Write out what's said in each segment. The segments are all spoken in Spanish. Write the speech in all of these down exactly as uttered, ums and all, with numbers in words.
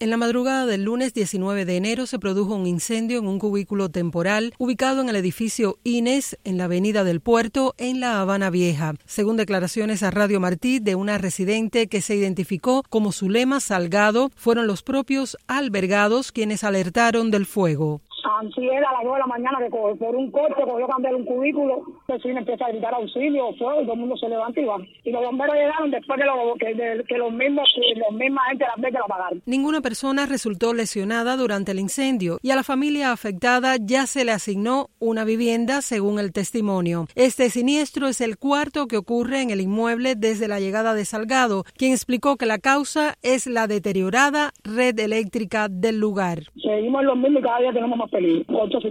En la madrugada del lunes diecinueve de enero se produjo un incendio en un cubículo temporal ubicado en el edificio Inés en la avenida del Puerto en La Habana Vieja. Según declaraciones a Radio Martí de una residente que se identificó como Zulema Salgado, fueron los propios albergados quienes alertaron del fuego. Así era a las dos de la mañana que por un corte cogió cambiar un cubículo, el vecino empieza a gritar auxilio, fuego, y todo el mundo se levanta y va. Y los bomberos llegaron después de, lo, que, de que los mismos, los misma gente las ve que la apagaron. Ninguna persona resultó lesionada durante el incendio y a la familia afectada ya se le asignó una vivienda según el testimonio. Este siniestro es el cuarto que ocurre en el inmueble desde la llegada de Salgado, quien explicó que la causa es la deteriorada red eléctrica del lugar. Seguimos los mismos y cada día tenemos más peligro.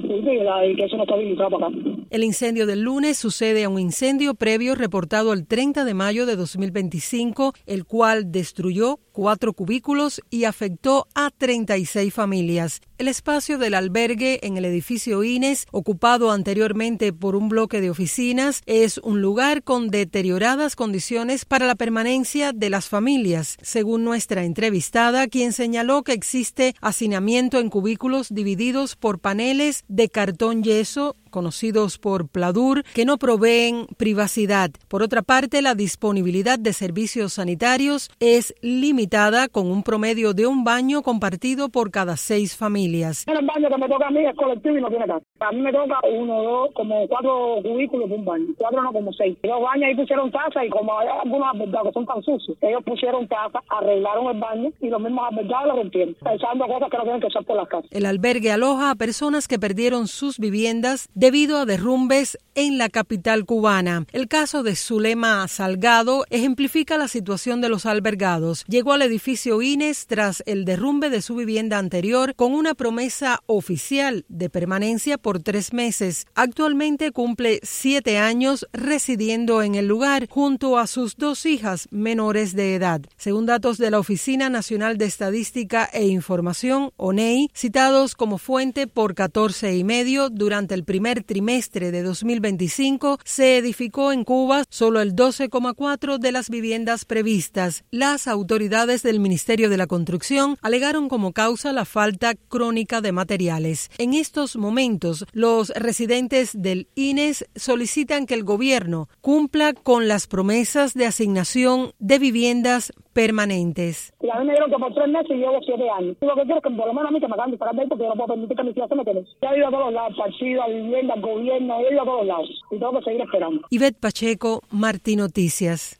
Y que eso no está habilitado para acá. El incendio del lunes sucede a un incendio previo reportado el treinta de mayo de dos mil veinticinco, el cual destruyó cuatro cubículos y afectó a treinta y seis familias. El espacio del albergue en el edificio Inés, ocupado anteriormente por un bloque de oficinas, es un lugar con deterioradas condiciones para la permanencia de las familias, según nuestra entrevistada, quien señaló que existe hacinamiento en cubículos divididos por paneles de cartón yeso, conocidos por Pladur, que no proveen privacidad. Por otra parte, la disponibilidad de servicios sanitarios es limitada con un promedio de un baño compartido por cada seis familias. El baño que me toca a mí es colectivo y no tiene casa. A mí me toca uno, dos, como cuatro cubículos de un baño. Cuatro no, como seis. Los baños ahí pusieron taza y como hay algunos albergados que son tan sucios, ellos pusieron taza, arreglaron el baño y los mismos albergados lo rompieron, pensando cosas que no tienen que usar por las casas. El albergue aloja a personas que perdieron sus viviendas debido a derrumbes en la capital cubana. El caso de Zulema Salgado ejemplifica la situación de los albergados. Llegó al edificio Inés tras el derrumbe de su vivienda anterior con una promesa oficial de permanencia por tres meses. Actualmente cumple siete años residiendo en el lugar junto a sus dos hijas menores de edad. Según datos de la Oficina Nacional de Estadística e Información, O N E I, citados como fuente por catorce y medio, durante el primer trimestre de dos mil veinticinco se edificó en Cuba solo el doce coma cuatro de las viviendas previstas. Las autoridades del Ministerio de la Construcción alegaron como causa la falta crónica de materiales. En estos momentos, los residentes del Inés solicitan que el gobierno cumpla con las promesas de asignación de viviendas permanentes. Y a mí me dieron que por tres meses y llevo siete años. Lo que quiero es que por lo menos a mí que me acaben de pagar de esto, porque yo no puedo permitir que mis hijas se me queden. Ya he ido a todos lados, partido, a vivienda, al gobierno, he ido a todos lados. Y tengo que seguir esperando. Ivette Pacheco, Martí Noticias.